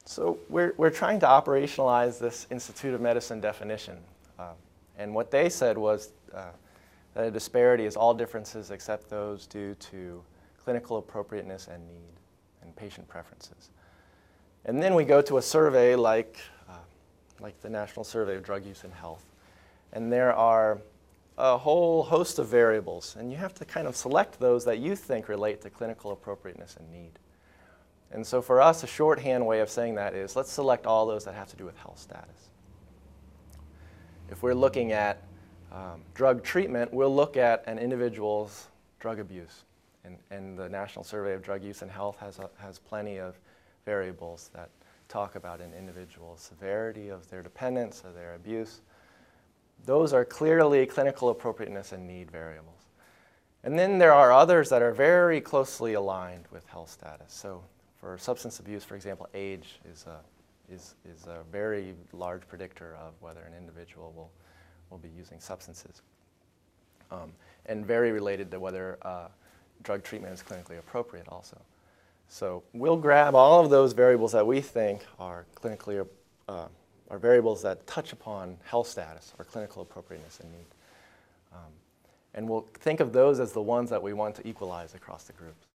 So we're trying to operationalize this Institute of Medicine definition. And what they said was that a disparity is all differences except those due to clinical appropriateness and need and patient preferences. And then we go to a survey like the National Survey of Drug Use and Health. And there are a whole host of variables, and you have to kind of select those that you think relate to clinical appropriateness and need. And so for us, a shorthand way of saying that is, let's select all those that have to do with health status. If we're looking at drug treatment, we'll look at an individual's drug abuse. And the National Survey of Drug Use and Health has plenty of variables that talk about an individual's severity of their dependence or their abuse. Those are clearly clinical appropriateness and need variables. And then there are others that are very closely aligned with health status. So for substance abuse, for example, age is a very large predictor of whether an individual will be using substances, and very related to whether drug treatment is clinically appropriate also. So we'll grab all of those variables that we think are clinically are variables that touch upon health status or clinical appropriateness and need. And we'll think of those as the ones that we want to equalize across the groups.